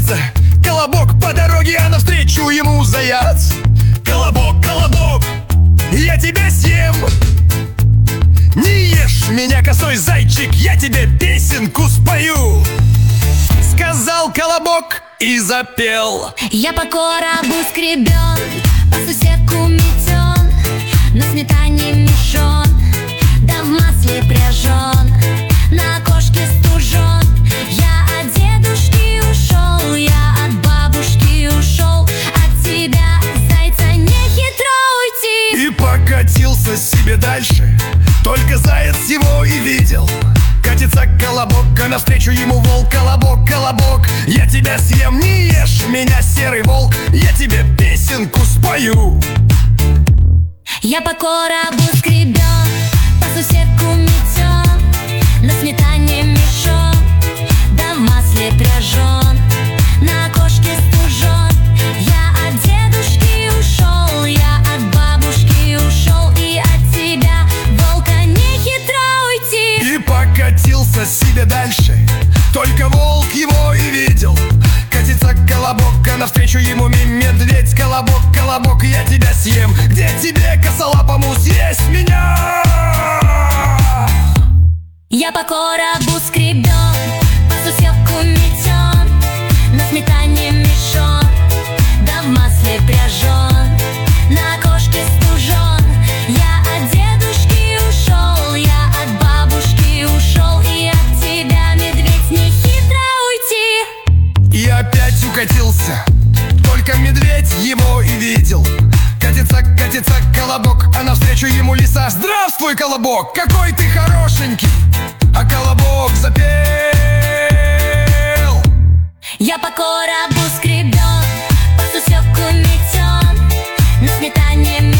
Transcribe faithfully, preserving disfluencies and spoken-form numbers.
катится колобок по дороге, а навстречу ему заяц. Колобок, колобок, я тебя съем. Не ешь меня, косой зайчик, я тебе песенку спою. Сказал колобок и запел. Я по коробу скребен, по сусеку метен, на сметане мешон, да в масле пряжен, на окошке стужен. Я от дедушки ушел, я от бабушки ушел, от тебя, зайца, не хитро уйти. И покатился себе дальше, только заяц его и видел. Катится колобок, а навстречу ему волк. Колобок, колобок, я тебя съем. Не ешь меня, серый волк, я тебе песенку спою. Я по коробу скребен, по сусеку метен, на сметане мешон, да в масле пряжен, на окошке стужен. Я от дедушки ушел, я от бабушки ушел, и от тебя, волка, не хитро уйти. И покатился себе дальше, только волк его и видел. Катится колобок, а навстречу ему медведь. Колобок, колобок, я тебя съем. Где тебе, косолапому, съесть меня? Я по коробу скребен, по сусеку метен, на сметане мешон, да в масле пряжен, на окошке стужен. Я от дедушки ушел, я от бабушки ушел, и от тебя, медведь, не хитро уйти. И опять укатился, только медведь его и видел. Катится, катится колобок, а навстречу ему лиса. Здравствуй, колобок, какой ты хорошенький. А колобок запел. Я по коробу скребен, по сусеку метен, на сметане